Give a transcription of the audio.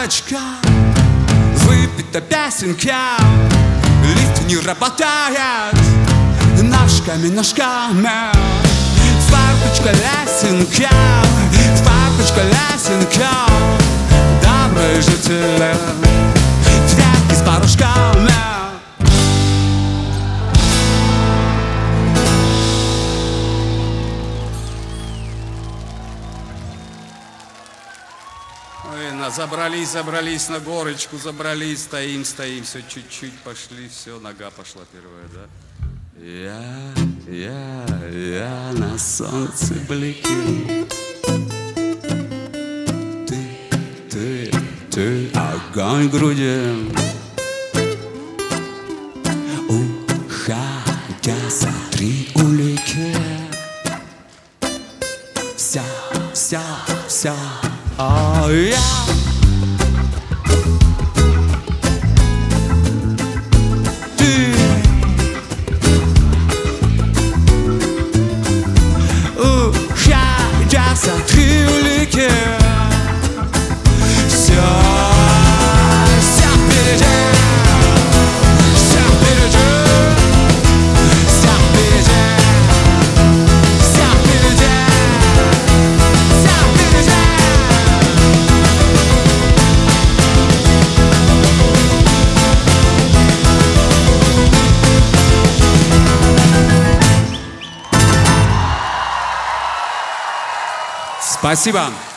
горочка, выпита песенка, лифт не работает, ножками, фарточка лесенка, добрые жители, цветки с порошками. Забрались на горочку, стоим, все чуть-чуть пошли, все, нога пошла первая, да? Я на солнце блики, ты огонь в груди, уходя за 3 улики, вся, я. За 3 улики, все впереди, все впереди, все впереди, все впереди, все впереди. Спасибо.